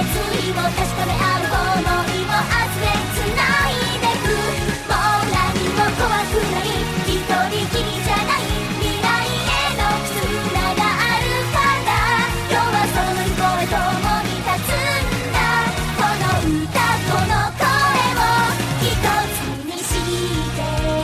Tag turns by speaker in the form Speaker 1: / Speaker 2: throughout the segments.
Speaker 1: 意を確かめ合う想いを集め繋いでく。もう何も怖くない、一人きりじゃない、未来への絆があるから、今日はその向こうへ共に立つんだ。この歌この声を一つにして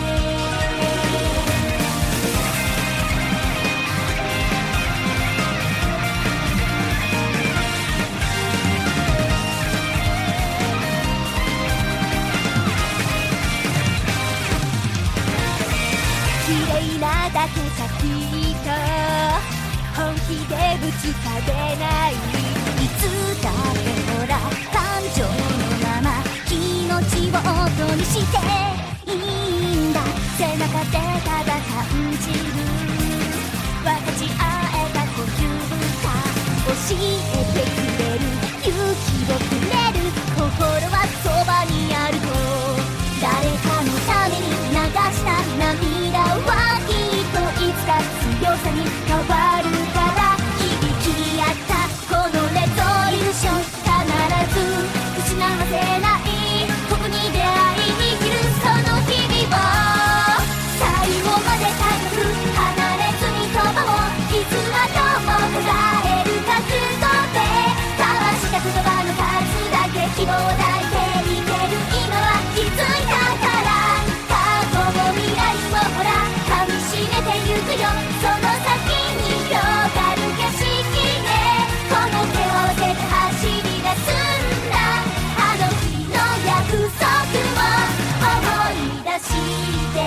Speaker 1: 綺麗なだけじゃきっと本気でぶつかれない、いつだってほら感情のまま気持ちを音にしていいんだ。背中でただ感じる分かち合えたというか、教えてくれる勇気をくれる心はそばにあると、誰かのために流した涙はきっといつか強さに変わるから、響き合ったこのレゾリューション、必ず失わせないここに出会い生きるその日々を、最後まで高く離れずにそばをいつまでも支える覚悟で、交わした言葉の数だけ希望抱いていける今は気づいたから、過去も未来もほら噛みしめてゆくよ、その先に広がる景色でこの手を合わせて走り出すんだ。あの日の約束を思い出して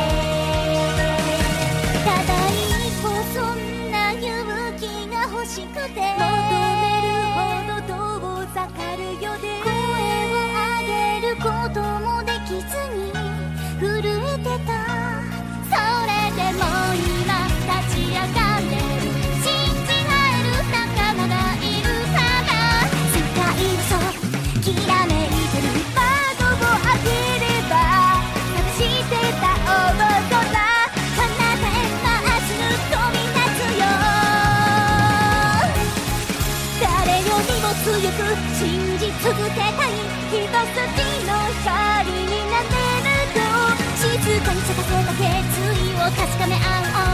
Speaker 1: ただ一歩そんな勇気が欲しくて、求めるほど遠ざかるよで声を上げることもできずに震えてた。それでも今立ち上がれる、信じ合える仲間がいるから、世界のそうきらめいてる窓を開ければ探してた大空、彼方へまっすぐ飛び立つよ。誰よりも強く信じ続けたい一筋の光になれると、静かに咲かせた決意を確かめ合う